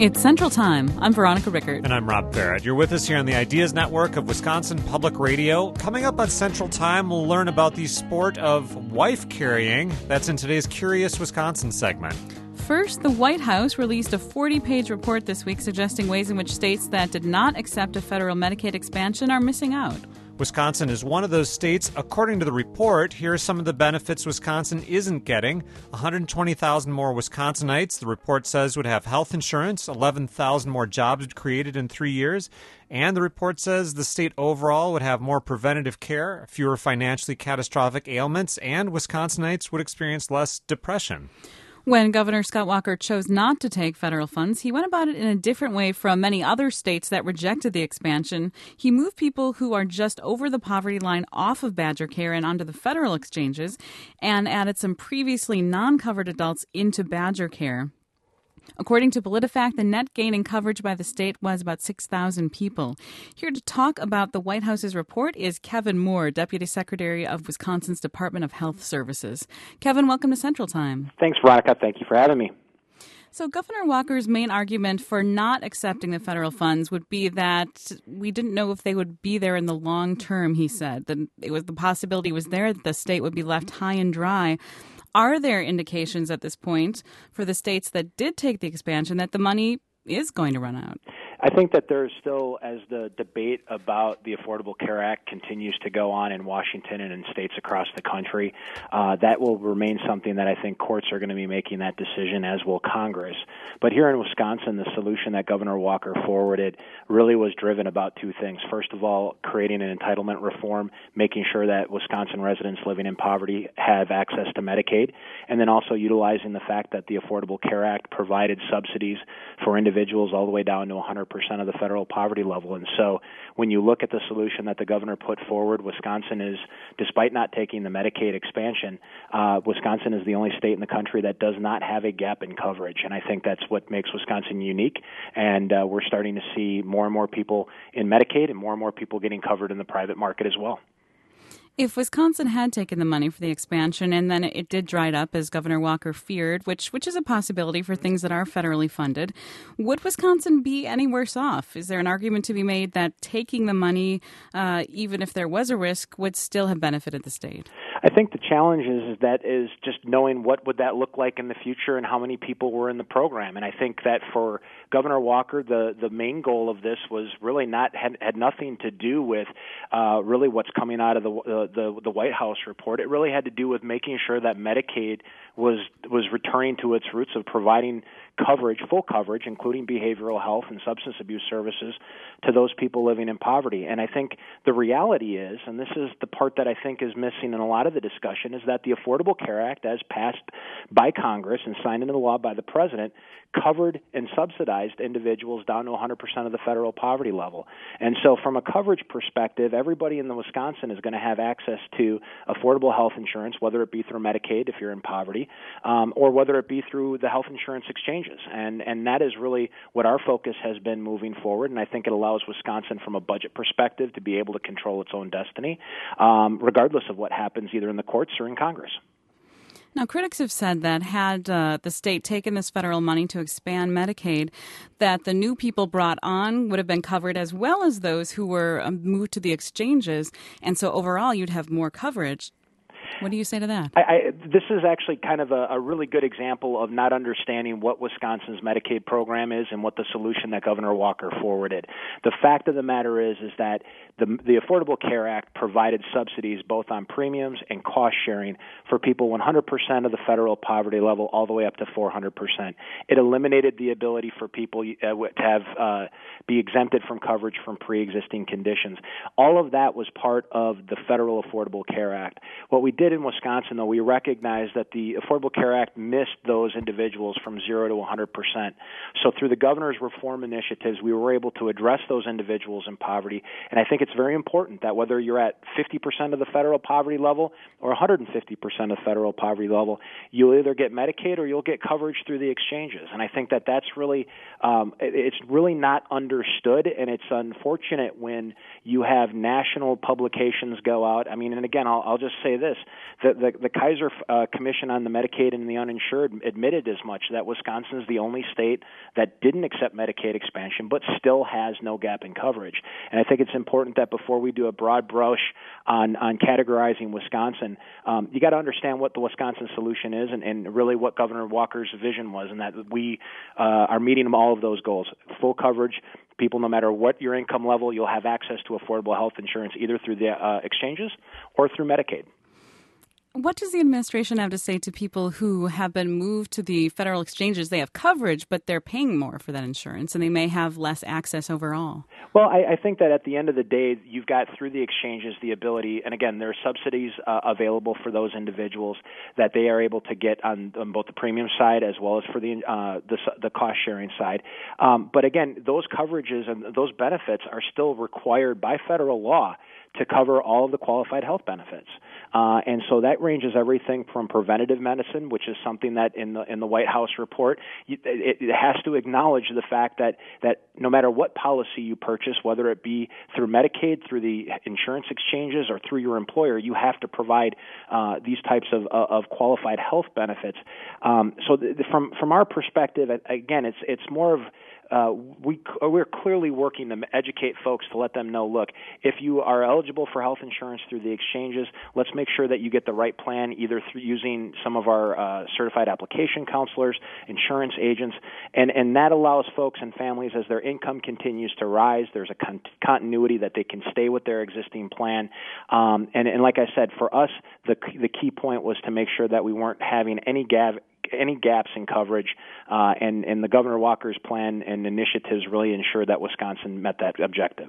It's Central Time. I'm Veronica Rickert. And I'm Rob Barrett. You're with us here on the Ideas Network of Wisconsin Public Radio. Coming up on Central Time, we'll learn about the sport of wife carrying. That's in today's Curious Wisconsin segment. First, the White House released a 40-page report this week suggesting ways in which states that did not accept a federal Medicaid expansion are missing out. Wisconsin is one of those states. According to the report, here are some of the benefits Wisconsin isn't getting. 120,000 more Wisconsinites, the report says, would have health insurance. 11,000 more jobs created in 3 years. And the report says the state overall would have more preventative care, fewer financially catastrophic ailments, and Wisconsinites would experience less depression. When Governor Scott Walker chose not to take federal funds, he went about it in a different way from many other states that rejected the expansion. He moved people who are just over the poverty line off of Badger Care and onto the federal exchanges and added some previously non-covered adults into Badger Care. According to PolitiFact, the net gain in coverage by the state was about 6,000 people. Here to talk about the White House's report is Kevin Moore, Deputy Secretary of Wisconsin's Department of Health Services. Kevin, welcome to Central Time. Thanks, Veronica. Thank you for having me. So Governor Walker's main argument for not accepting the federal funds would be that we didn't know if they would be there in the long term, he said. That it was the possibility was there that the state would be left high and dry. Are there indications at this point for the states that did take the expansion that the money is going to run out? I think that there's still, as the debate about the Affordable Care Act continues to go on in Washington and in states across the country, that will remain something that I think courts are going to be making that decision, as will Congress. But here in Wisconsin, the solution that Governor Walker forwarded really was driven about two things. First of all, creating an entitlement reform, making sure that Wisconsin residents living in poverty have access to Medicaid, and then also utilizing the fact that the Affordable Care Act provided subsidies for individuals all the way down to 100% of the federal poverty level. And so when you look at the solution that the governor put forward, Wisconsin is, despite not taking the Medicaid expansion, Wisconsin is the only state in the country that does not have a gap in coverage. And I think that's what makes Wisconsin unique. And we're starting to see more and more people in Medicaid and more people getting covered in the private market as well. If Wisconsin had taken the money for the expansion and then it did dry up, as Governor Walker feared, which is a possibility for things that are federally funded, would Wisconsin be any worse off? Is there an argument to be made that taking the money, even if there was a risk, would still have benefited the state? I think the challenge is just knowing what would that look like in the future and how many people were in the program. And I think that for Governor Walker, the main goal of this was really had nothing to do with really what's coming out of the White House report. It really had to do with making sure that Medicaid was returning to its roots of providing coverage, full coverage, including behavioral health and substance abuse services, to those people living in poverty. And I think the reality is, and this is the part that I think is missing in a lot of the discussion, is that the Affordable Care Act, as passed by Congress and signed into law by the President, covered and subsidized individuals down to 100% of the federal poverty level. And so from a coverage perspective, everybody in Wisconsin is going to have access to affordable health insurance, whether it be through Medicaid if you're in poverty, or whether it be through the health insurance exchanges. And that is really what our focus has been moving forward, and I think it allows Wisconsin from a budget perspective to be able to control its own destiny, regardless of what happens either in the courts or in Congress. Now, critics have said that had the state taken this federal money to expand Medicaid, that the new people brought on would have been covered as well as those who were moved to the exchanges, and so overall you'd have more coverage. What do you say to that? This is actually kind of a really good example of not understanding what Wisconsin's Medicaid program is and what the solution that Governor Walker forwarded. The fact of the matter is that the Affordable Care Act provided subsidies both on premiums and cost sharing for people 100% of the federal poverty level all the way up to 400%. It eliminated the ability for people to have be exempted from coverage from pre-existing conditions. All of that was part of the Federal Affordable Care Act. What we did in Wisconsin, though, we recognized that the Affordable Care Act missed those individuals from 0 to 100%. So through the governor's reform initiatives, we were able to address those individuals in poverty. And I think it's very important that whether you're at 50% of the federal poverty level or 150% of the federal poverty level, you'll either get Medicaid or you'll get coverage through the exchanges. And I think that that's really, it's really not understood, and it's unfortunate when you have national publications go out. I mean, and again, I'll just say this. The Kaiser Commission on the Medicaid and the uninsured admitted as much, that Wisconsin is the only state that didn't accept Medicaid expansion but still has no gap in coverage. And I think it's important that before we do a broad brush on categorizing Wisconsin, you got to understand what the Wisconsin solution is and really what Governor Walker's vision was, and that we are meeting all of those goals. Full coverage. People, no matter what your income level, you'll have access to affordable health insurance either through the exchanges or through Medicaid. What does the administration have to say to people who have been moved to the federal exchanges? They have coverage, but they're paying more for that insurance, and they may have less access overall. Well, I think that at the end of the day, you've got through the exchanges the ability, and again, there are subsidies available for those individuals that they are able to get on both the premium side as well as for the cost-sharing side. But again, those coverages and those benefits are still required by federal law to cover all of the qualified health benefits. And so that ranges everything from preventative medicine, which is something that in the White House report, it has to acknowledge the fact that no matter what policy you purchase, whether it be through Medicaid, through the insurance exchanges, or through your employer, you have to provide these types of qualified health benefits. So from our perspective, again, it's more of we're clearly working to educate folks to let them know, look, if you are eligible for health insurance through the exchanges, let's make sure that you get the right plan either through using some of our certified application counselors, insurance agents, and that allows folks and families as their income continues to rise, there's a continuity that they can stay with their existing plan. And like I said, for us, the key point was to make sure that we weren't having any gaps in coverage, and the Governor Walker's plan and initiatives really ensured that Wisconsin met that objective.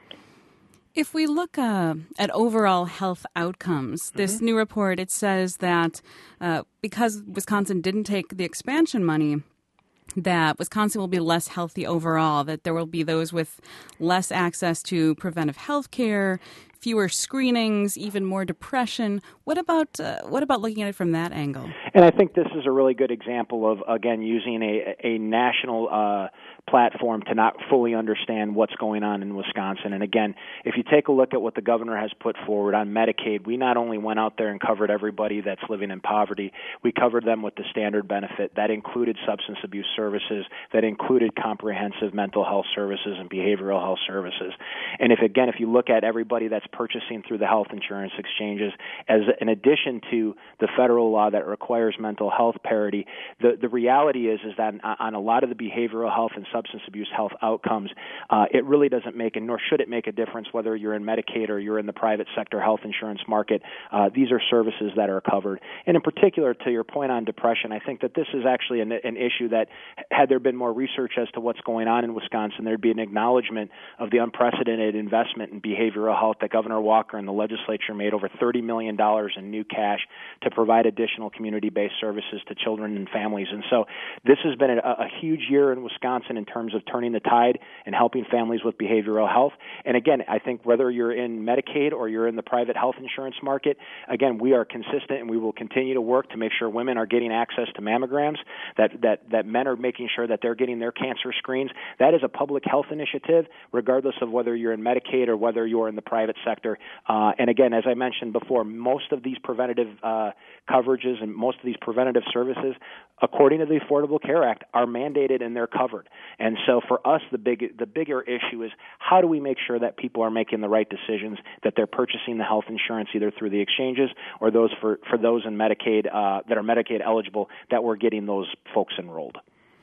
If we look at overall health outcomes, this new report, it says that because Wisconsin didn't take the expansion money, that Wisconsin will be less healthy overall, that there will be those with less access to preventive health care, fewer screenings, even more depression. What about looking at it from that angle? And I think this is a really good example of, again, using a national platform to not fully understand what's going on in Wisconsin. And again, if you take a look at what the governor has put forward on Medicaid, we not only went out there and covered everybody that's living in poverty, we covered them with the standard benefit. That included substance abuse services, that included comprehensive mental health services and behavioral health services. And if you look at everybody that's purchasing through the health insurance exchanges, as in addition to the federal law that requires mental health parity, the reality is that on a lot of the behavioral health and substance abuse health outcomes, it really doesn't make, and nor should it make a difference whether you're in Medicaid or you're in the private sector health insurance market. These are services that are covered. And in particular, to your point on depression, I think that this is actually an issue that, had there been more research as to what's going on in Wisconsin, there'd be an acknowledgement of the unprecedented investment in behavioral health that Governor Walker and the legislature made, over $30 million in new cash to provide additional community-based services to children and families. And so this has been a huge year in Wisconsin in terms of turning the tide and helping families with behavioral health. And again, I think whether you're in Medicaid or you're in the private health insurance market, again, we are consistent and we will continue to work to make sure women are getting access to mammograms, that men are making sure that they're getting their cancer screens. That is a public health initiative, regardless of whether you're in Medicaid or whether you're in the private sector. And again, as I mentioned before, most of these preventative coverages and most of these preventative services, according to the Affordable Care Act, are mandated and they're covered. And so for us, the bigger issue is how do we make sure that people are making the right decisions, that they're purchasing the health insurance either through the exchanges or those for those in Medicaid that are Medicaid eligible, that we're getting those folks enrolled.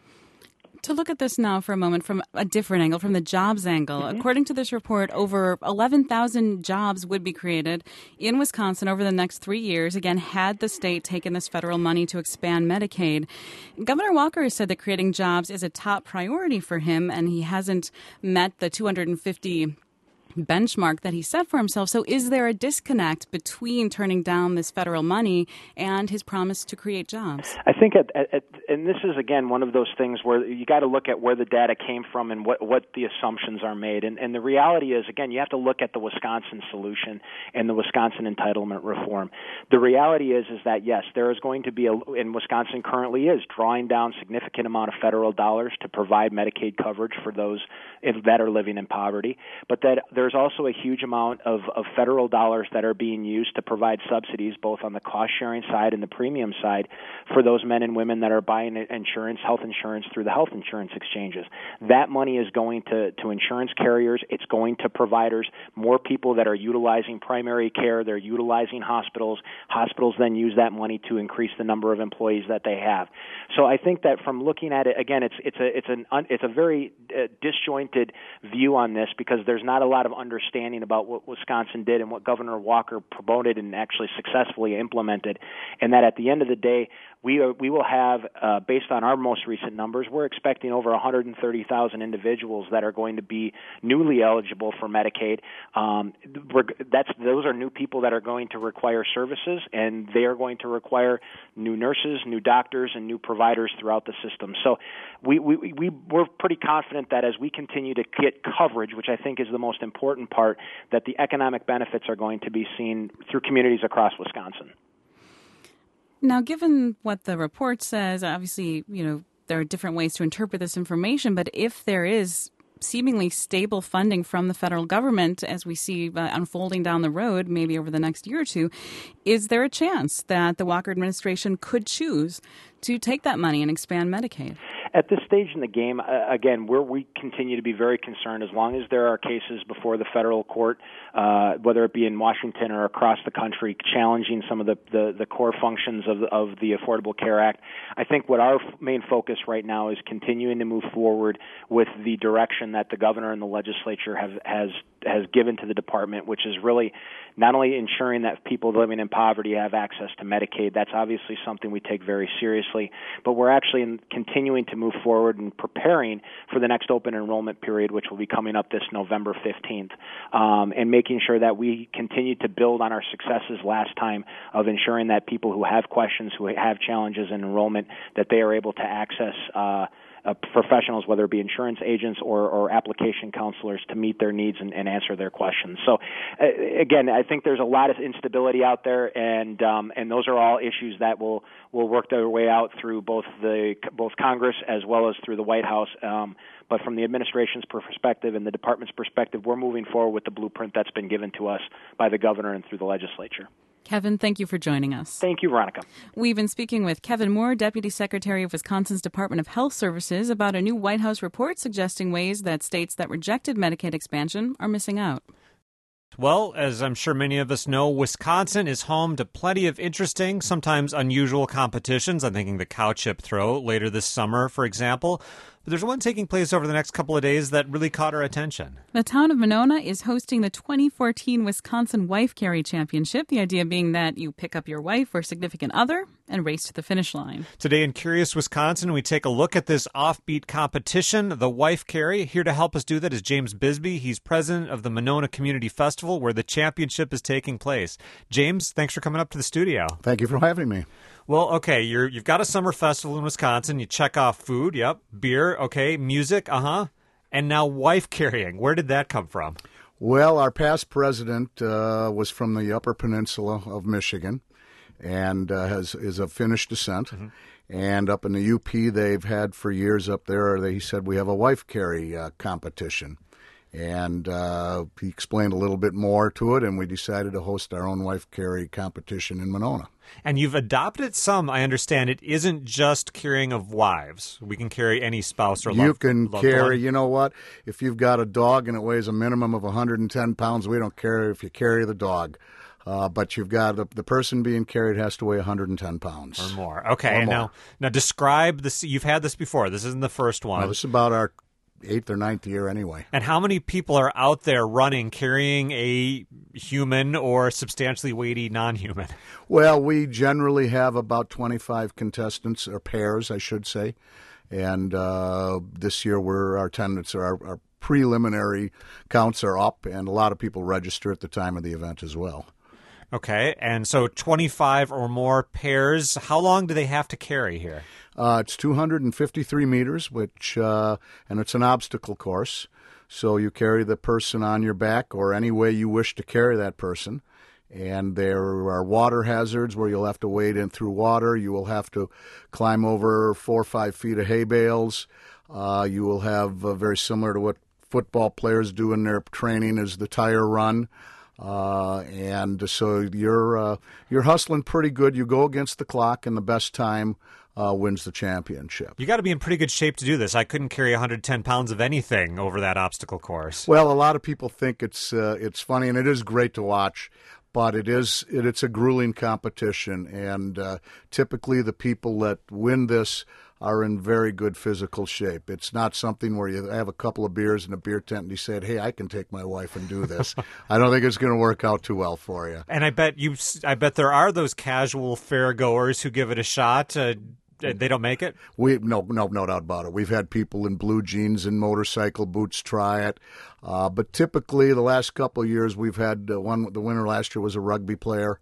To look at this now for a moment from a different angle, from the jobs angle, according to this report, over 11,000 jobs would be created in Wisconsin over the next 3 years, again, had the state taken this federal money to expand Medicaid. Governor Walker has said that creating jobs is a top priority for him, and he hasn't met the 250 benchmark that he set for himself. So is there a disconnect between turning down this federal money and his promise to create jobs? I think, and this is, again, one of those things where you got to look at where the data came from and what the assumptions are made. And the reality is, again, you have to look at the Wisconsin solution and the Wisconsin entitlement reform. The reality is that, yes, there is going to be, and Wisconsin currently is, drawing down significant amount of federal dollars to provide Medicaid coverage for those that are living in poverty, but that there's there's also a huge amount of federal dollars that are being used to provide subsidies both on the cost-sharing side and the premium side for those men and women that are buying insurance, health insurance, through the health insurance exchanges. That money is going to insurance carriers. It's going to providers, more people that are utilizing primary care. They're utilizing hospitals. Hospitals then use that money to increase the number of employees that they have. So I think that from looking at it, again, it's a very disjointed view on this because there's not a lot of understanding about what Wisconsin did and what Governor Walker promoted and actually successfully implemented, and that at the end of the day, we will have, based on our most recent numbers, we're expecting over 130,000 individuals that are going to be newly eligible for Medicaid. Those are new people that are going to require services, and they are going to require new nurses, new doctors, and new providers throughout the system. So we're pretty confident that as we continue to get coverage, which I think is the most important part, that the economic benefits are going to be seen through communities across Wisconsin. Now, given what the report says, obviously, there are different ways to interpret this information, but if there is seemingly stable funding from the federal government, as we see unfolding down the road, maybe over the next year or two, is there a chance that the Walker administration could choose to take that money and expand Medicaid? At this stage in the game, again, we continue to be very concerned as long as there are cases before the federal court, whether it be in Washington or across the country, challenging some of the core functions of the Affordable Care Act. I think what our main focus right now is continuing to move forward with the direction that the governor and the legislature has given to the department, which is really not only ensuring that people living in poverty have access to Medicaid. That's obviously something we take very seriously, but we're actually continuing to move forward and preparing for the next open enrollment period, which will be coming up this November 15th, and making sure that we continue to build on our successes last time of ensuring that people who have questions, who have challenges in enrollment, that they are able to access professionals, whether it be insurance agents or application counselors, to meet their needs and answer their questions. So, again, I think there's a lot of instability out there, and those are all issues that will work their way out through both Congress as well as through the White House. But from the administration's perspective and the department's perspective, we're moving forward with the blueprint that's been given to us by the governor and through the legislature. Kevin, thank you for joining us. Thank you, Veronica. We've been speaking with Kevin Moore, Deputy Secretary of Wisconsin's Department of Health Services, about a new White House report suggesting ways that states that rejected Medicaid expansion are missing out. Well, as I'm sure many of us know, Wisconsin is home to plenty of interesting, sometimes unusual competitions. I'm thinking the cow chip throw later this summer, for example. But there's one taking place over the next couple of days that really caught our attention. The town of Monona is hosting the 2014 Wisconsin Wife Carry Championship, the idea being that you pick up your wife or significant other and race to the finish line. Today in Curious Wisconsin, we take a look at this offbeat competition, the Wife Carry. Here to help us do that is James Bisbee. He's president of the Monona Community Festival, where the championship is taking place. James, thanks for coming up to the studio. Thank you for having me. Well, okay, you've got a summer festival in Wisconsin. You check off food, yep, beer, okay, music, and now wife carrying. Where did that come from? Well, our past president was from the Upper Peninsula of Michigan and is of Finnish descent. Mm-hmm. And up in the UP, they've had for years up there, he said, we have a wife carry competition. And he explained a little bit more to it, and we decided to host our own wife carry competition in Monona. And you've adopted some, I understand. It isn't just carrying of wives. We can carry any spouse or You can carry, one. You know what? If you've got a dog and it weighs a minimum of 110 pounds, we don't care if you carry the dog. But you've got the person being carried has to weigh 110 pounds. Or more. Okay. Or more. Now describe this. You've had this before. This isn't the first one. No, this is about our 8th or 9th year anyway. And how many people are out there running, carrying a human or substantially weighty non-human? Well, we generally have about 25 contestants, or pairs, I should say. And this year our attendance, our preliminary counts are up, and a lot of people register at the time of the event as well. Okay, and so 25 or more pairs. How long do they have to carry here? It's 253 meters, and it's an obstacle course. So you carry the person on your back or any way you wish to carry that person. And there are water hazards where you'll have to wade in through water. You will have to climb over 4 or 5 feet of hay bales. You will have, very similar to what football players do in their training is the tire run. And so you're hustling pretty good. You go against the clock, and the best time wins the championship. You got to be in pretty good shape to do this. I couldn't carry 110 pounds of anything over that obstacle course. Well, a lot of people think it's funny, and it is great to watch, but it's a grueling competition, and typically the people that win this are in very good physical shape. It's not something where you have a couple of beers in a beer tent and you say, hey, I can take my wife and do this. I don't think it's going to work out too well for you. And I bet there are those casual fair-goers who give it a shot. They don't make it? No doubt about it. We've had people in blue jeans and motorcycle boots try it. But typically the last couple of years we've had the winner last year was a rugby player.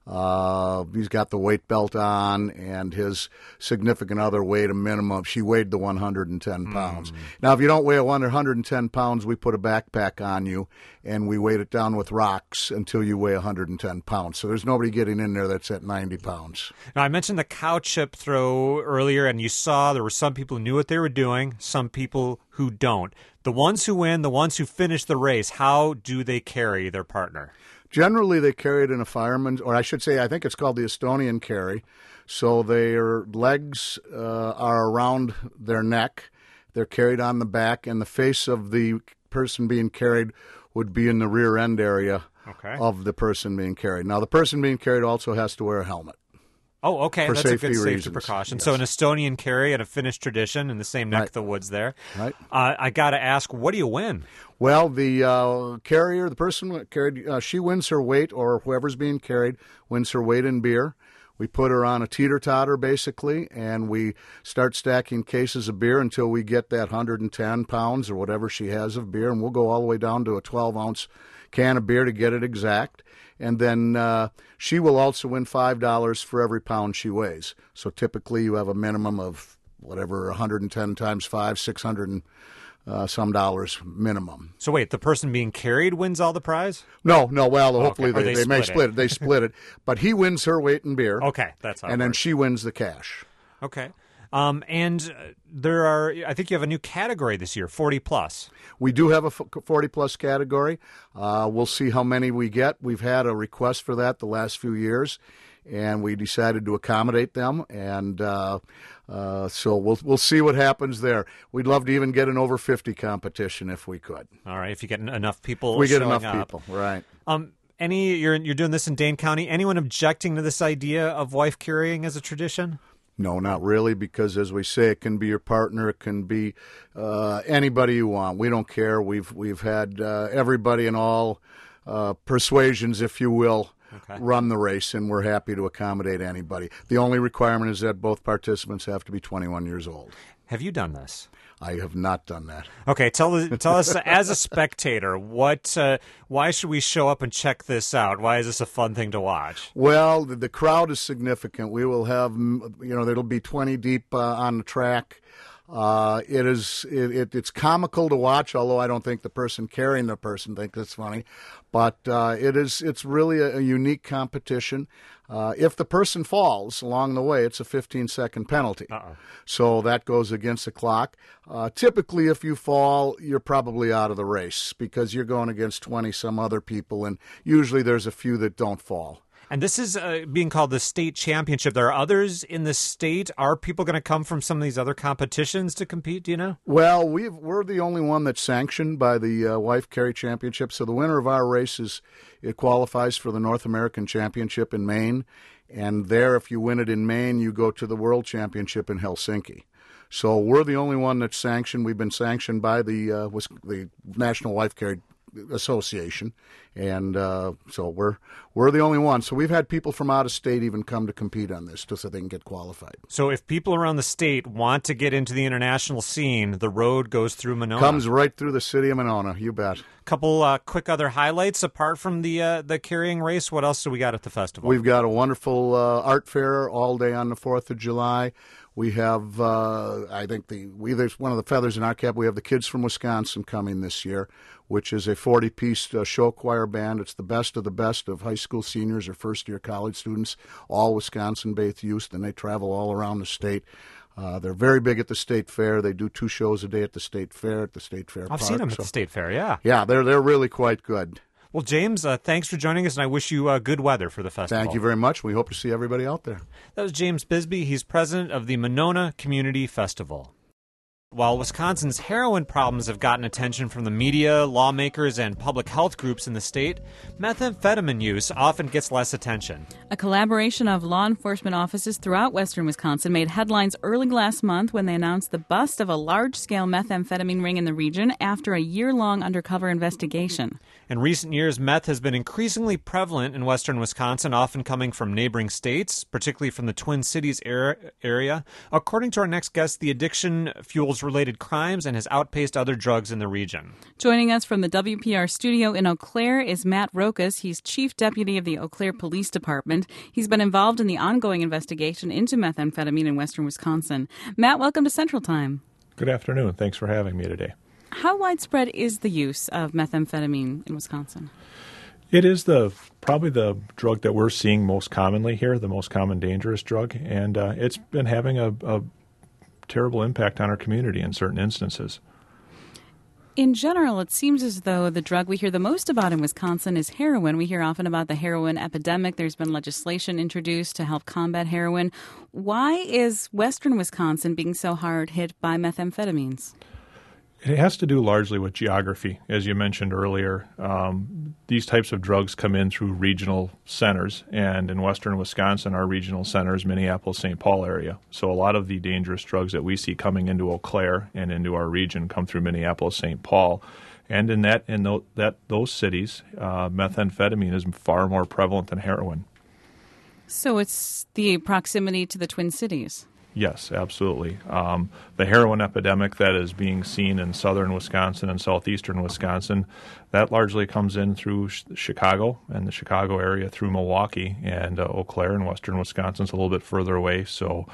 He's got the weight belt on, and his significant other weighed a minimum. She weighed the 110 pounds. Now, if you don't weigh 110 pounds, we put a backpack on you, and we weight it down with rocks until you weigh 110 pounds. So there's nobody getting in there that's at 90 pounds. Now, I mentioned the cow chip throw earlier, and you saw there were some people who knew what they were doing, some people who don't. The ones who win, the ones who finish the race, how do they carry their partner? Generally, they carry it in a fireman's, or I should say, I think it's called the Estonian carry. So their legs are around their neck. They're carried on the back, and the face of the person being carried would be in the rear end area of the person being carried. Now, the person being carried also has to wear a helmet. Oh, okay. For That's a good safety safety reasons. precaution. Yes. So an Estonian carry and a Finnish tradition in the same neck of the woods there. Right. I got to ask, what do you win? Well, the carrier, the person carried, she wins her weight, or whoever's being carried wins her weight in beer. We put her on a teeter-totter, basically, and we start stacking cases of beer until we get that 110 pounds or whatever she has of beer, and we'll go all the way down to a 12-ounce can of beer to get it exact. And then she will also win $5 for every pound she weighs. So typically you have a minimum of whatever, 110 times 5, 600 and some dollars minimum. So wait, the person being carried wins all the prize? No. Well, hopefully Okay. they may split it. They split it. But he wins her weight in beer. Okay, that's how it And then works. she wins the cash. Okay. And there are, I think you have a new category this year, 40 plus. We do have a 40-plus category. We'll see how many we get. We've had a request for that the last few years, and we decided to accommodate them. And so we'll see what happens there. We'd love to even get an over 50 competition if we could. All right, if you get enough people We get showing enough up. people, right. You're doing this in Dane County. Anyone objecting to this idea of wife carrying as a tradition? No, not really, because as we say, it can be your partner, it can be anybody you want. We don't care. We've had everybody in all persuasions, if you will, run the race, and we're happy to accommodate anybody. The only requirement is that both participants have to be 21 years old. Have you done this? I have not done that. Okay, tell us as a spectator, why should we show up and check this out? Why is this a fun thing to watch? Well, the crowd is significant. We will have, there'll be 20 deep on the track. It's comical to watch, although I don't think the person carrying the person thinks it's funny. But it's really a unique competition. If the person falls along the way, it's a 15-second penalty. So that goes against the clock. Typically, if you fall, you're probably out of the race because you're going against 20-some other people, and usually there's a few that don't fall. And this is being called the state championship. There are others in the state. Are people going to come from some of these other competitions to compete? Do you know? Well, we're the only one that's sanctioned by the Wife Carry Championship. So the winner of our race it qualifies for the North American Championship in Maine. And there, if you win it in Maine, you go to the World Championship in Helsinki. So we're the only one that's sanctioned. We've been sanctioned by the National Wife Carry Association, and so we're the only one. So we've had people from out of state even come to compete on this just so they can get qualified. So if people around the state want to get into the international scene, the road goes through Monona. Comes right through the city of Monona, you bet. Couple quick other highlights apart from the carrying race. What else do we got at the festival? We've got a wonderful art fair all day on the 4th of July. We have, I think, there's one of the feathers in our cap. We have the Kids from Wisconsin coming this year, which is a 40-piece show choir band. It's the best of high school seniors or first-year college students, all Wisconsin-based youth, and they travel all around the state. They're very big at the state fair. They do 2 shows a day at the state fair, I've park. seen them at the state fair, yeah. Yeah, they're really quite good. Well, James, thanks for joining us, and I wish you good weather for the festival. Thank you very much. We hope to see everybody out there. That was James Bisbee. He's president of the Monona Community Festival. While Wisconsin's heroin problems have gotten attention from the media, lawmakers, and public health groups in the state, methamphetamine use often gets less attention. A collaboration of law enforcement offices throughout western Wisconsin made headlines early last month when they announced the bust of a large-scale methamphetamine ring in the region after a year-long undercover investigation. In recent years, meth has been increasingly prevalent in western Wisconsin, often coming from neighboring states, particularly from the Twin Cities area. According to our next guest, the addiction fuels related crimes and has outpaced other drugs in the region. Joining us from the WPR studio in Eau Claire is Matt Rokas. He's chief deputy of the Eau Claire Police Department. He's been involved in the ongoing investigation into methamphetamine in western Wisconsin. Matt, welcome to Central Time. Good afternoon. Thanks for having me today. How widespread is the use of methamphetamine in Wisconsin? It is probably the drug that we're seeing most commonly here, the most common dangerous drug, and it's been having a terrible impact on our community in certain instances. In general, it seems as though the drug we hear the most about in Wisconsin is heroin. We hear often about the heroin epidemic. There's been legislation introduced to help combat heroin. Why is western Wisconsin being so hard hit by methamphetamines? It has to do largely with geography. As you mentioned earlier, these types of drugs come in through regional centers, and in western Wisconsin, our regional center is Minneapolis-St. Paul area. So a lot of the dangerous drugs that we see coming into Eau Claire and into our region come through Minneapolis-St. Paul. And in those cities, methamphetamine is far more prevalent than heroin. So it's the proximity to the Twin Cities. Yes, absolutely. The heroin epidemic that is being seen in southern Wisconsin and southeastern Wisconsin, that largely comes in through Chicago and the Chicago area through Milwaukee, and Eau Claire in western Wisconsin is a little bit further away. So,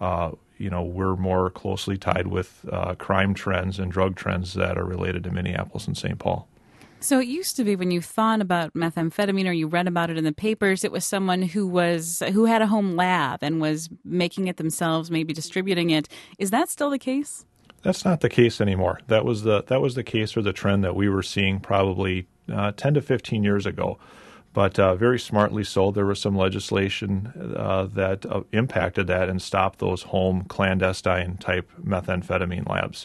we're more closely tied with crime trends and drug trends that are related to Minneapolis and St. Paul. So it used to be when you thought about methamphetamine or you read about it in the papers, it was someone who had a home lab and was making it themselves, maybe distributing it. Is that still the case? That's not the case anymore. That was the case or the trend that we were seeing probably 10 to 15 years ago. But very smartly so, there was some legislation that impacted that and stopped those home clandestine type methamphetamine labs.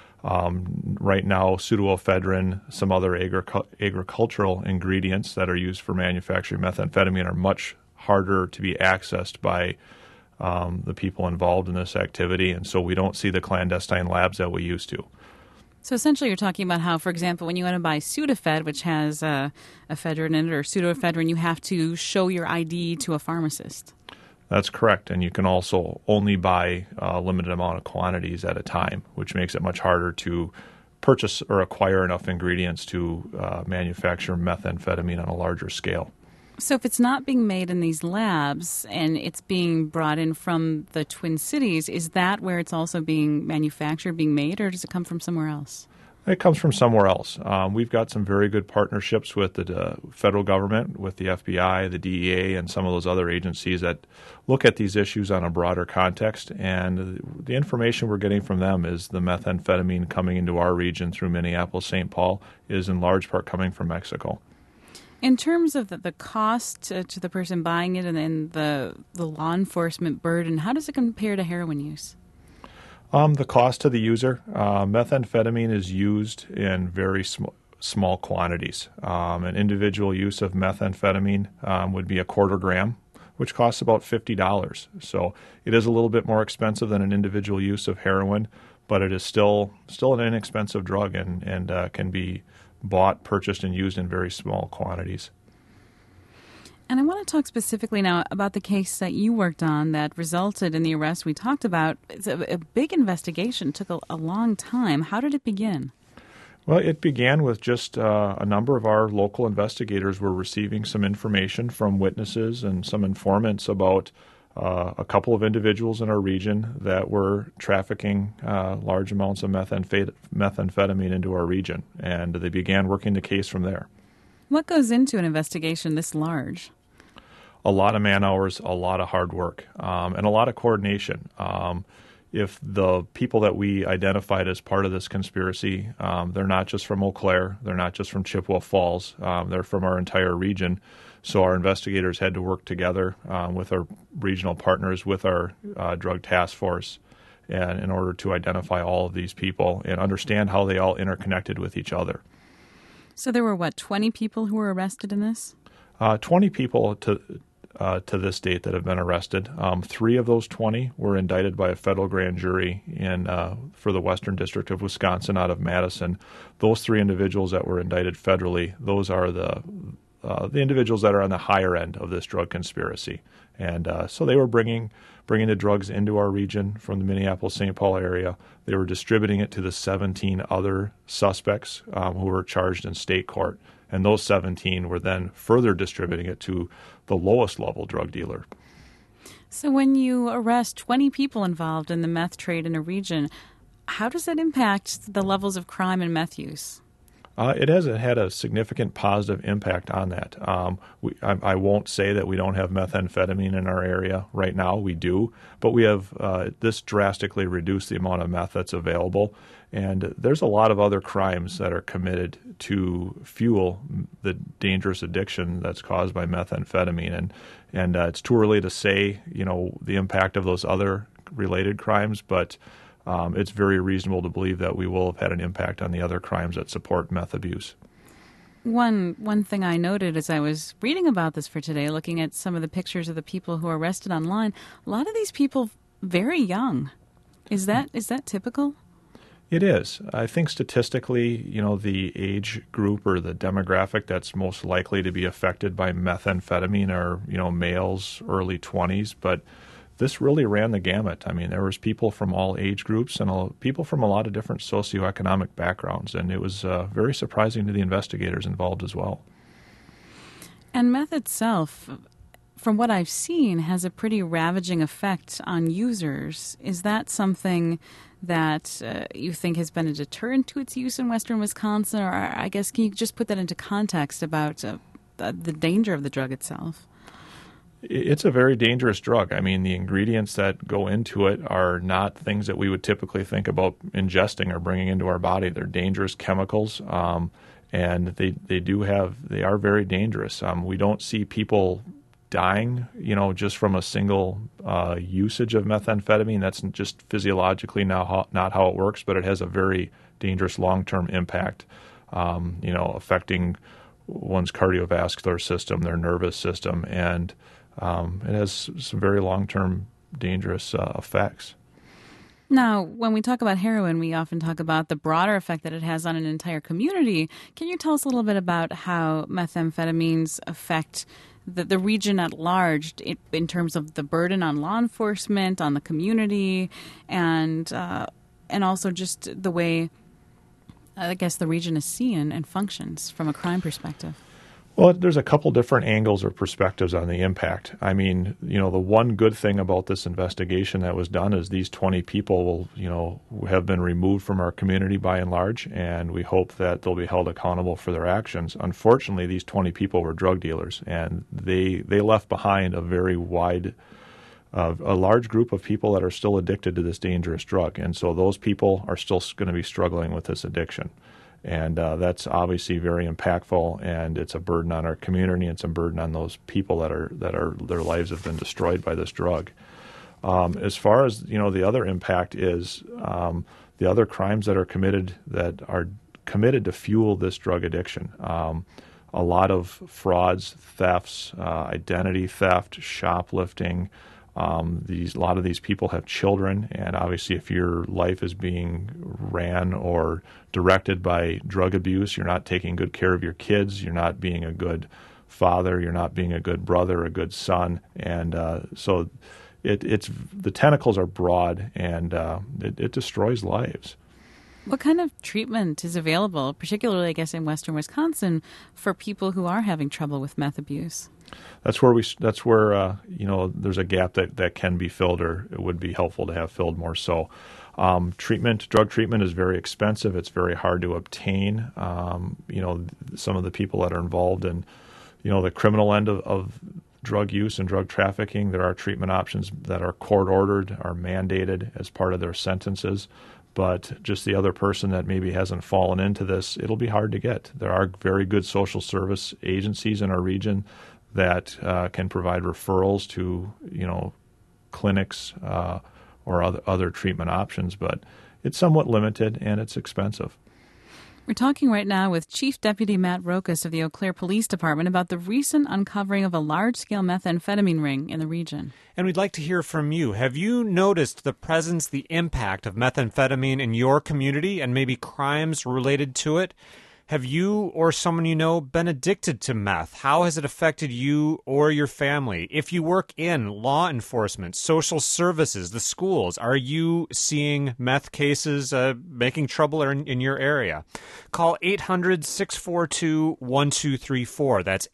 Right now, pseudoephedrine, some other agricultural ingredients that are used for manufacturing methamphetamine are much harder to be accessed by the people involved in this activity, and so we don't see the clandestine labs that we used to. So essentially you're talking about how, for example, when you want to buy Sudafed, which has ephedrine in it, or pseudoephedrine, you have to show your ID to a pharmacist. That's correct, and you can also only buy a limited amount of quantities at a time, which makes it much harder to purchase or acquire enough ingredients to manufacture methamphetamine on a larger scale. So if it's not being made in these labs and it's being brought in from the Twin Cities, is that where it's also being manufactured, being made, or does it come from somewhere else? It comes from somewhere else. We've got some very good partnerships with the federal government, with the FBI, the DEA, and some of those other agencies that look at these issues on a broader context. And the information we're getting from them is the methamphetamine coming into our region through Minneapolis-St. Paul is in large part coming from Mexico. In terms of the cost to the person buying it and then the law enforcement burden, how does it compare to heroin use? The cost to the user, methamphetamine is used in very small quantities. An individual use of methamphetamine would be a quarter gram, which costs about $50. So it is a little bit more expensive than an individual use of heroin, but it is still an inexpensive drug and can be bought, purchased, and used in very small quantities. And I want to talk specifically now about the case that you worked on that resulted in the arrest we talked about. It's a big investigation. It took a long time. How did it begin? Well, it began with just a number of our local investigators were receiving some information from witnesses and some informants about a couple of individuals in our region that were trafficking large amounts of methamphetamine into our region, and they began working the case from there. What goes into an investigation this large? A lot of man hours, a lot of hard work, and a lot of coordination. if the people that we identified as part of this conspiracy, they're not just from Eau Claire, they're not just from Chippewa Falls, they're from our entire region. So our investigators had to work together with our regional partners, with our drug task force, and in order to identify all of these people and understand how they all interconnected with each other. So there were, 20 people who were arrested in this? 20 people to this date that have been arrested. 3 of those 20 were indicted by a federal grand jury for the Western District of Wisconsin out of Madison. Those 3 individuals that were indicted federally, those are the individuals that are on the higher end of this drug conspiracy. And so they were bringing the drugs into our region from the Minneapolis-St. Paul area. They were distributing it to the 17 other suspects who were charged in state court. And those 17 were then further distributing it to the lowest level drug dealer. So when you arrest 20 people involved in the meth trade in a region, how does that impact the levels of crime and meth use? It has had a significant positive impact on that. I won't say that we don't have methamphetamine in our area right now. We do, but we have this drastically reduced the amount of meth that's available. And there's a lot of other crimes that are committed to fuel the dangerous addiction that's caused by methamphetamine. And it's too early to say, the impact of those other related crimes, but it's very reasonable to believe that we will have had an impact on the other crimes that support meth abuse. One thing I noted as I was reading about this for today, looking at some of the pictures of the people who are arrested online, a lot of these people very young. Is that typical? It is. I think statistically, the age group or the demographic that's most likely to be affected by methamphetamine are, males, early 20s, but this really ran the gamut. I mean, there was people from all age groups and people from a lot of different socioeconomic backgrounds, and it was very surprising to the investigators involved as well. And meth itself, from what I've seen, has a pretty ravaging effect on users. Is that something that you think has been a deterrent to its use in western Wisconsin? Or I guess, can you just put that into context about the danger of the drug itself? It's a very dangerous drug. I mean, the ingredients that go into it are not things that we would typically think about ingesting or bringing into our body. They're dangerous chemicals, and they are very dangerous. We don't see people dying, just from a single usage of methamphetamine. That's just physiologically not how it works, but it has a very dangerous long-term impact, affecting one's cardiovascular system, their nervous system, and it has some very long-term dangerous effects. Now, when we talk about heroin, we often talk about the broader effect that it has on an entire community. Can you tell us a little bit about how methamphetamines affect the region at large in terms of the burden on law enforcement, on the community, and also just the way, I guess, the region is seen and functions from a crime perspective? Well, there's a couple different angles or perspectives on the impact. I mean, the one good thing about this investigation that was done is these 20 people will, have been removed from our community by and large, and we hope that they'll be held accountable for their actions. Unfortunately, these 20 people were drug dealers, and they left behind a very a large group of people that are still addicted to this dangerous drug. And so those people are still going to be struggling with this addiction. And that's obviously very impactful, and it's a burden on our community. It's a burden on those people that are their lives have been destroyed by this drug. As far as the other impact is the other crimes that are committed to fuel this drug addiction. A lot of frauds, thefts, identity theft, shoplifting. A lot of these people have children, and obviously if your life is being ran or directed by drug abuse, you're not taking good care of your kids, you're not being a good father, you're not being a good brother, a good son, and so it's the tentacles are broad, and it destroys lives. What kind of treatment is available, particularly, I guess, in western Wisconsin, for people who are having trouble with meth abuse? That's where there's a gap that can be filled, or it would be helpful to have filled more so. Drug treatment is very expensive. It's very hard to obtain. Some of the people that are involved in, the criminal end of drug use and drug trafficking, there are treatment options that are court-ordered, are mandated as part of their sentences. But just the other person that maybe hasn't fallen into this, it'll be hard to get. There are very good social service agencies in our region that can provide referrals to, clinics or other treatment options, but it's somewhat limited and it's expensive. We're talking right now with Chief Deputy Matt Rokas of the Eau Claire Police Department about the recent uncovering of a large-scale methamphetamine ring in the region. And we'd like to hear from you. Have you noticed the presence, the impact of methamphetamine in your community and maybe crimes related to it? Have you or someone you know been addicted to meth? How has it affected you or your family? If you work in law enforcement, social services, the schools, are you seeing meth cases making trouble in your area? Call 800-642-1234. That's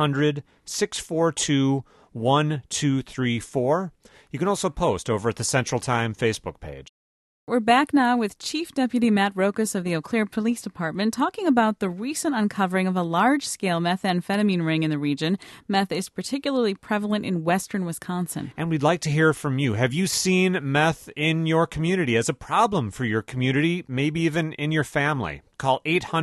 800-642-1234. You can also post over at the Central Time Facebook page. We're back now with Chief Deputy Matt Rokas of the Eau Claire Police Department talking about the recent uncovering of a large-scale methamphetamine ring in the region. Meth is particularly prevalent in western Wisconsin. And we'd like to hear from you. Have you seen meth in your community as a problem for your community, maybe even in your family? Call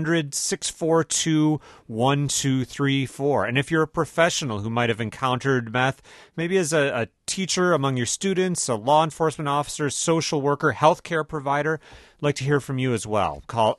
800-642-1234. And if you're a professional who might have encountered meth, maybe as a teacher among your students, a law enforcement officer, social worker, healthcare provider, I'd like to hear from you as well. Call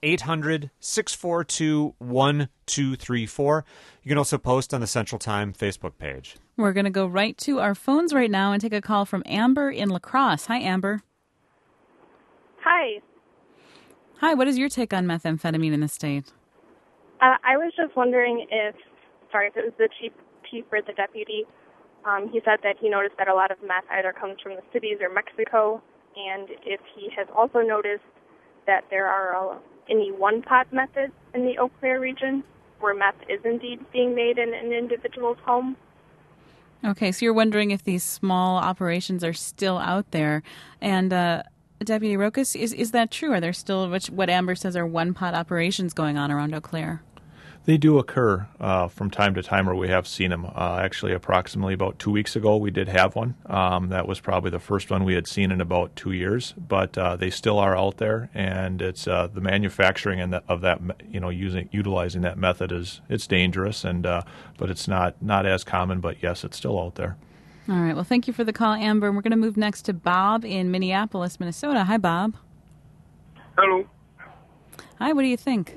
800-642-1234. You can also post on the Central Time Facebook page. We're going to go right to our phones right now and take a call from Amber in La Crosse. Hi, Amber. Hi. Hi, what is your take on methamphetamine in the state? I was just wondering if it was the chief or the deputy. He said that he noticed that a lot of meth either comes from the cities or Mexico, and if he has also noticed that there are any one-pot methods in the Eau Claire region where meth is indeed being made in an individual's home. Okay, so you're wondering if these small operations are still out there. And Deputy Rokas, is that true? Are there still what Amber says are one-pot operations going on around Eau Claire? They do occur from time to time where we have seen them. Actually, approximately about 2 weeks ago, we did have one. That was probably the first one we had seen in about 2 years, but they still are out there, and it's the manufacturing of that, utilizing that method it's dangerous, and but it's not as common. But yes, it's still out there. All right. Well, thank you for the call, Amber. We're going to move next to Bob in Minneapolis, Minnesota. Hi, Bob. Hello. Hi. What do you think?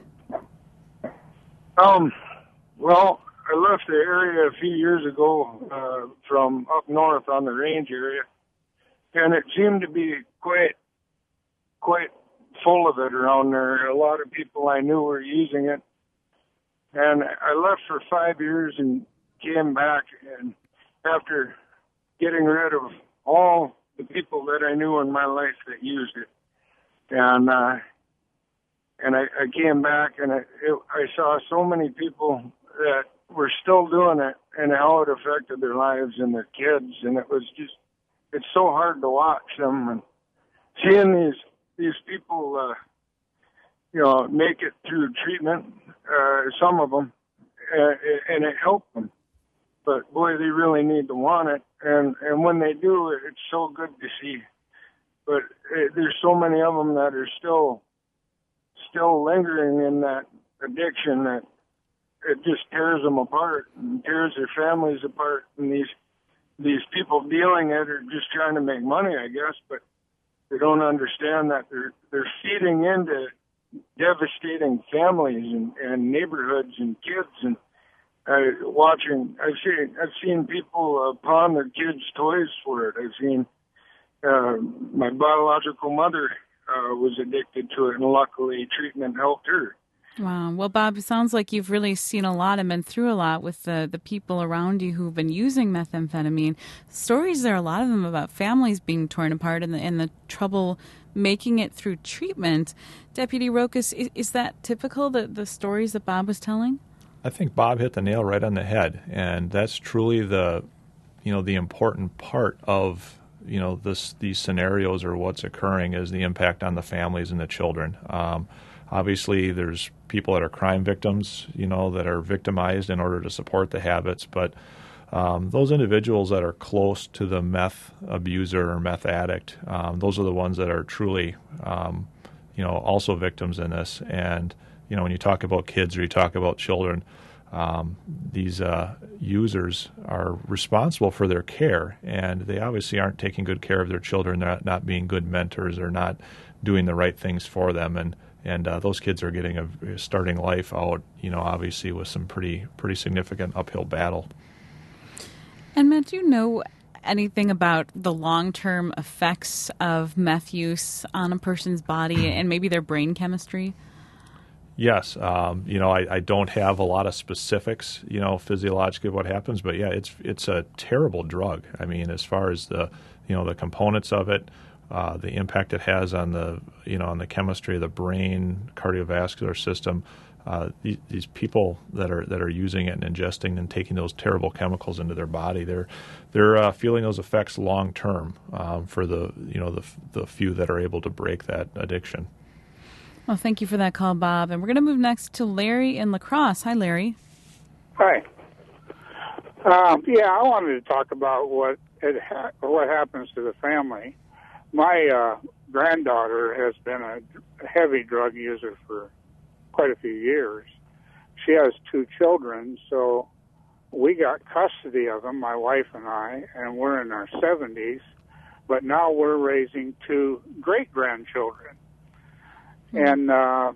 Well, I left the area a few years ago from up north on the range area, and it seemed to be quite full of it around there. A lot of people I knew were using it, and I left for 5 years and came back, and after getting rid of all the people that I knew in my life that used it, and I came back, and I saw so many people that were still doing it and how it affected their lives and their kids, and it's so hard to watch them and seeing these people, make it through treatment, some of them, and it helped them. But boy, they really need to want it, and when they do, it's so good to see. But there's so many of them that are still lingering in that addiction that it just tears them apart and tears their families apart. And these people dealing it are just trying to make money, I guess, but they don't understand that they're feeding into devastating families and neighborhoods and kids. And I've seen people pawn their kids' toys for it. I've seen my biological mother was addicted to it, and luckily treatment helped her. Wow. Well, Bob, it sounds like you've really seen a lot and been through a lot with the people around you who've been using methamphetamine. Stories, there are a lot of them about families being torn apart and the trouble making it through treatment. Deputy Rokas, is that typical, the stories that Bob was telling? I think Bob hit the nail right on the head, and that's truly the important part of these scenarios or what's occurring is the impact on the families and the children. Obviously, there's people that are crime victims, that are victimized in order to support the habits, but those individuals that are close to the meth abuser or meth addict, those are the ones that are truly, also victims in this. And, when you talk about kids or you talk about children, these users are responsible for their care, and they obviously aren't taking good care of their children. They're not being good mentors or not doing the right things for them. And those kids are getting a starting life out, obviously with some pretty significant uphill battle. And Matt, do you know anything about the long-term effects of meth use on a person's body and maybe their brain chemistry? Yes. I don't have a lot of specifics, physiologically what happens, but yeah, it's a terrible drug. I mean, as far as the components of it, the impact it has on on the chemistry of the brain, cardiovascular system, these people that are using it and ingesting and taking those terrible chemicals into their body, they're feeling those effects long term for the few that are able to break that addiction. Well, thank you for that call, Bob. And we're going to move next to Larry in La Crosse. Hi, Larry. Hi. I wanted to talk about what happens to the family. My granddaughter has been a heavy drug user for quite a few years. She has 2 children, so we got custody of them, my wife and I, and we're in our 70s, but now we're raising 2 great-grandchildren. And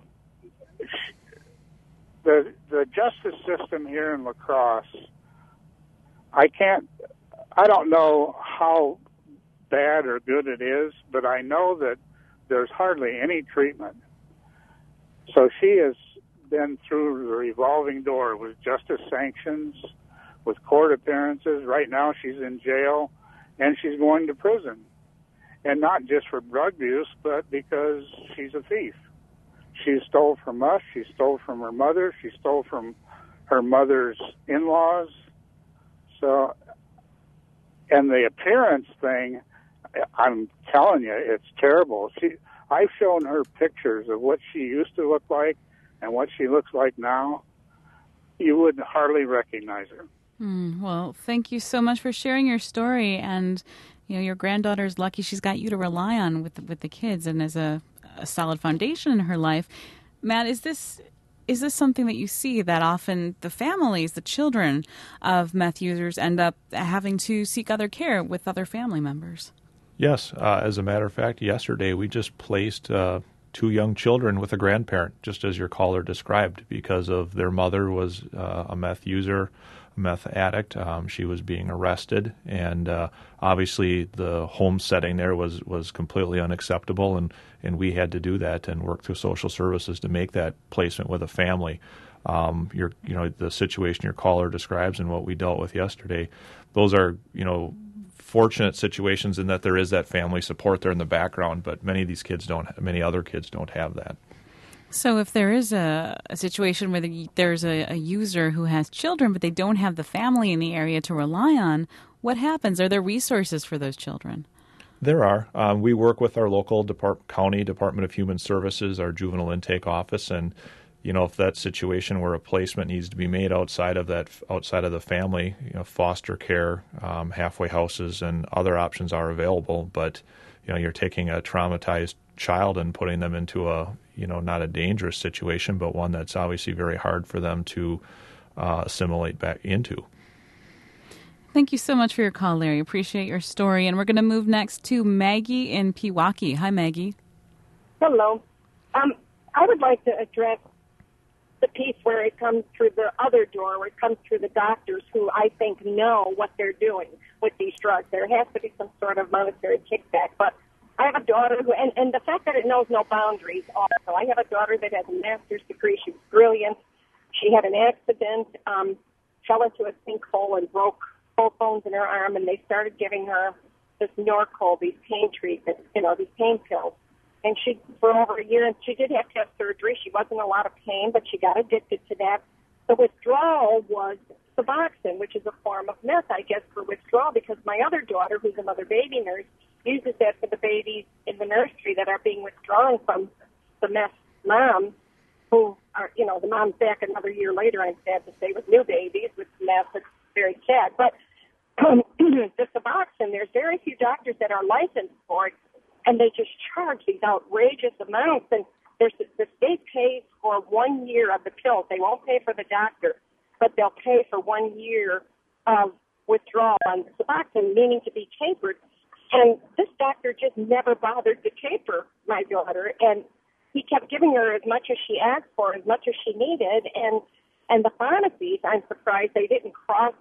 the justice system here in La Crosse, I don't know how bad or good it is, but I know that there's hardly any treatment. So she has been through the revolving door with justice sanctions, with court appearances. Right now she's in jail, and she's going to prison. And not just for drug use, but because she's a thief. She stole from us, she stole from her mother, she stole from her mother's in-laws. So, and the appearance thing, I'm telling you, it's terrible. I've shown her pictures of what she used to look like and what she looks like now. You wouldn't hardly recognize her. Well, thank you so much for sharing your story. And your granddaughter's lucky she's got you to rely on with the kids and as a solid foundation in her life. Matt, is this something that you see that often the families, the children of meth users end up having to seek other care with other family members? Yes. As a matter of fact, yesterday we just placed 2 young children with a grandparent, just as your caller described, because of their mother was a meth user, meth addict. She was being arrested, and obviously the home setting there was completely unacceptable, and we had to do that and work through social services to make that placement with a family. The situation your caller describes and what we dealt with yesterday, those are fortunate situations in that there is that family support there in the background, but many other kids don't have that. So if there is a situation where there's a user who has children, but they don't have the family in the area to rely on, what happens? Are there resources for those children? There are. We work with our local county Department of Human Services, our juvenile intake office, and if that situation where a placement needs to be made outside of the family, foster care, halfway houses, and other options are available. But you're taking a traumatized child and putting them into a not a dangerous situation, but one that's obviously very hard for them to assimilate back into. Thank you so much for your call, Larry. Appreciate your story. And we're going to move next to Maggie in Pewaukee. Hi, Maggie. Hello. I would like to address the piece where it comes through the other door, where it comes through the doctors who I think know what they're doing with these drugs. There has to be some sort of monetary kickback. But I have a daughter who, and the fact that it knows no boundaries also. I have a daughter that has a master's degree. She's brilliant. She had an accident, fell into a sinkhole and broke both bones in her arm, and they started giving her this Norco, these pain treatments, these pain pills. And she, for over a year, and she did have to have surgery. She wasn't in a lot of pain, but she got addicted to that. The withdrawal was Suboxone, which is a form of meth, I guess, for withdrawal, because my other daughter, who's another baby nurse, uses that for the babies in the nursery that are being withdrawn from the meth moms, who are, the mom's back another year later, I'm sad to say, with new babies with meth. very sad. But the Suboxone, there's very few doctors that are licensed for it, and they just charge these outrageous amounts. And the state pays for 1 year of the pills. They won't pay for the doctor, but they'll pay for 1 year of withdrawal on Suboxone, meaning to be tapered. And this doctor just never bothered to taper my daughter, and he kept giving her as much as she asked for, as much as she needed. And the pharmacies, I'm surprised they didn't cross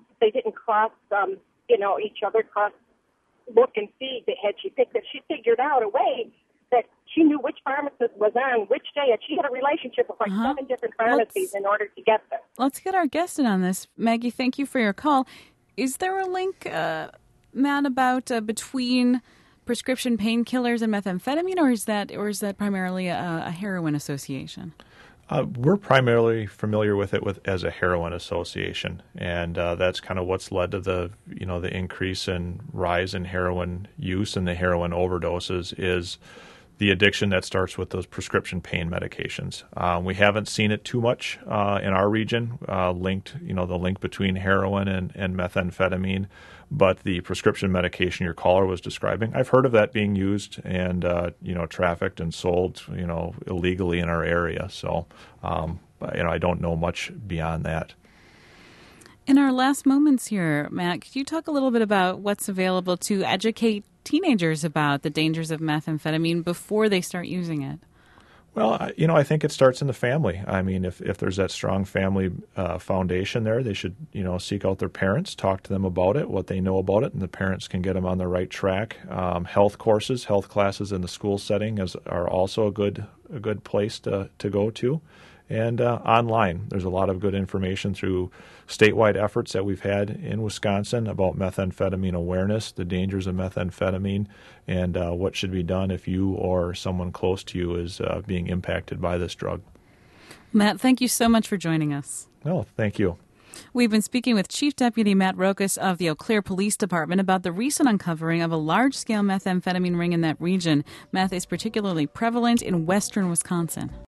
each other, look and see that had she picked it. She figured out a way that she knew which pharmacist was on which day, and she had a relationship with 7 different pharmacies in order to get them. Let's get our guest in on this. Maggie, thank you for your call. Is there a link, Matt, about between prescription painkillers and methamphetamine, or is that primarily a heroin association? We're primarily familiar with it as a heroin association, and that's kind of what's led to the increase and rise in heroin use and the heroin overdoses is the addiction that starts with those prescription pain medications. We haven't seen it too much in our region, the link between heroin and methamphetamine, but the prescription medication your caller was describing, I've heard of that being used and trafficked and sold illegally in our area. So I don't know much beyond that. In our last moments here, Matt, could you talk a little bit about what's available to educate teenagers about the dangers of methamphetamine before they start using it? Well, I think it starts in the family. I mean, if there's that strong family foundation there, they should, seek out their parents, talk to them about it, what they know about it, and the parents can get them on the right track. Health courses, health classes in the school setting are also a good place to go to. And online, there's a lot of good information through statewide efforts that we've had in Wisconsin about methamphetamine awareness, the dangers of methamphetamine, and what should be done if you or someone close to you is being impacted by this drug. Matt, thank you so much for joining us. No, thank you. We've been speaking with Chief Deputy Matt Rokas of the Eau Claire Police Department about the recent uncovering of a large-scale methamphetamine ring in that region. Meth is particularly prevalent in western Wisconsin.